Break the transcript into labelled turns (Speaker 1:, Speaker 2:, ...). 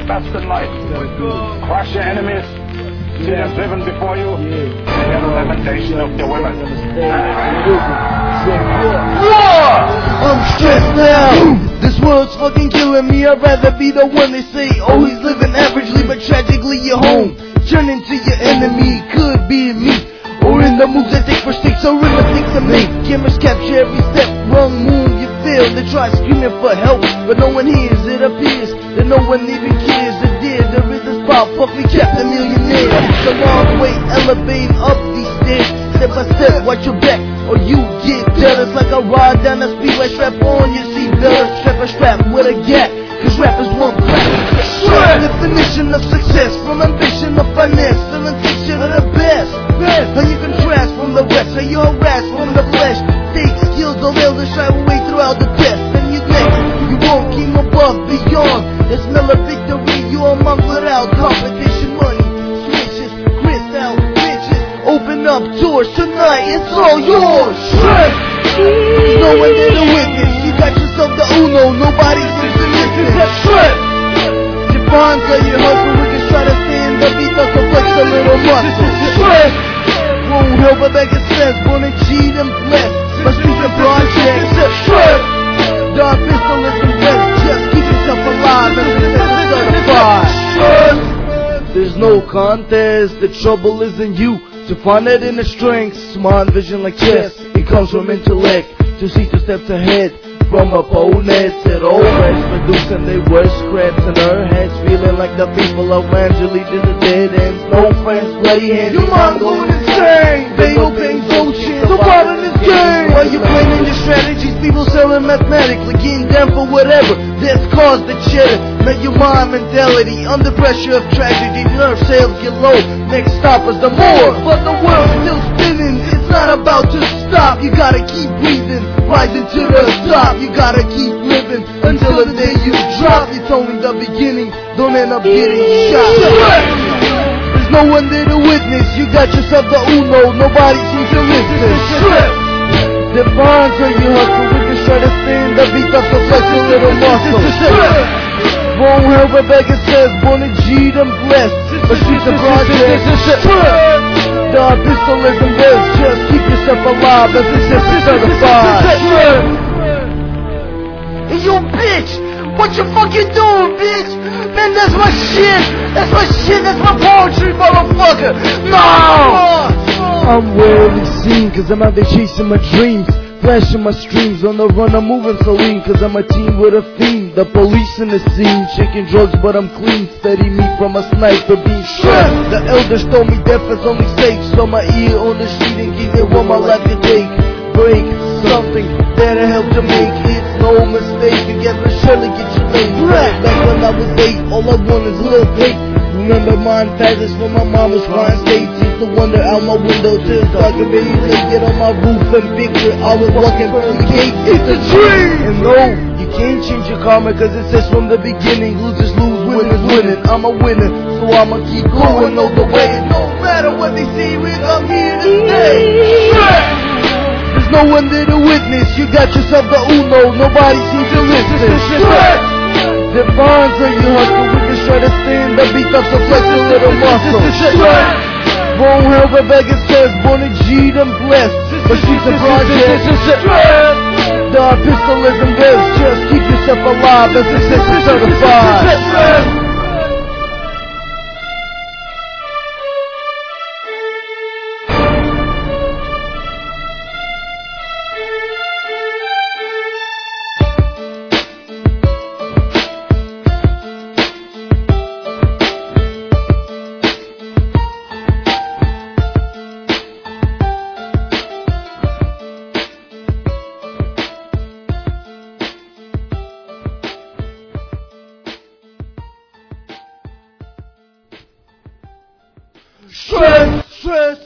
Speaker 1: best in life. Crush your enemies, see them driven before you, and hear the lamentation of the women.
Speaker 2: I'm stressed now. This world's fucking killing me. I'd rather be the one they say, oh, he's living averagely, but tragically you're home. Turn into your enemy, could be me. Or in the moves I take for stakes, or in the things I make. Cameras capture every step, wrong move you feel. They try screaming for help, but no one hears. It appears that no one even cares. It did, there is a spot, fuck me, Captain Millionaire. It's a long way, elevating up these stairs. Step by step, watch your back, or you get jealous. Like a ride down the speedway, strap on your seatbelt. Strap a strap with a gap, cause rappers want crack. Definition of success, from ambition to finesse, feeling shit of the best. How you contrast from the rest, how you harass from the flesh. Take skills or else and strive away throughout the test. Then you next, you won't keep above, beyond. The smell of victory, you all mongrel out. Competition, money, switches, grits out, bitches. Open up doors tonight, it's all yours. There's no one there to witness, you got yourself the Uno, nobody seems to listen. Bonds of your hustle, we just try to stay in the beat, so flex a little muscle. Won't help but make it sense, born and cheat and blessed. My streets are projects. Dark pistol is the best, just keep yourself alive and certified. There's no contest, the trouble is in you. To find that inner strength, smart vision like chess. It comes from intellect, to see 2 steps ahead. From opponents, it always producing their worst scraps in her heads, feeling like the people around you leading the dead ends. No friends, bloody hands. Your mind going insane. They obeying coaching. So part of this game. While you planning your strategies, people selling mathematically, getting down for whatever. That's caused the cheddar. Make your mind mentality under pressure of tragedy. Nerve sales get low. Next stop is the morgue, but the world's still spinning. It's not about to stop. You gotta keep breathing, rising to the top. You gotta keep living until the day you drop. It's only the beginning, don't end up getting shot. There's no one there to witness, you got yourself the Uno, nobody seems to listen. The bonds of your hustle, we can try to stay in the beat up, so flex a little muscle. Won't help but beg it says, born and G'd and blessed, but she's a project. Dark pistol isn't this, just keep yourself alive, as it's certified. Hey, you bitch! What you fucking doing, bitch? Man, that's my shit! That's my shit! That's my poetry, motherfucker! No! I'm rarely seen, cause I'm out there chasing my dreams. Flashing my streams, on the run I'm moving so lean, cause I'm a team with a theme. The police in the scene, shaking drugs but I'm clean. Steady me from a sniper being shot. The elders told me death is only safe, so my ear on the street and give it what my life can take. Break something that'll help to make it. No mistake, together surely get you laid. Back when I was 8, all I want is a little cake. Remember mine passes when my mom was crying states. Used to wonder out my window till dark and baby get on my roof and picture I was walking through the gate. It's a dream! And no, you can't change your karma cause it says from the beginning, losers lose, winners winning. I'm a winner, so I'ma keep going all the way. No matter what they say, I'm here to stay. There's no one there to witness, you got yourself the Uno, nobody seems to listen. The bonds of your hustle, we can try to stay in the beat up, so flex a little muscle. Won't help but beg it says, born and G'd and blessed, but she's a project. Dark pistol isn't this, just keep yourself alive, as it's certified. Stress, stress.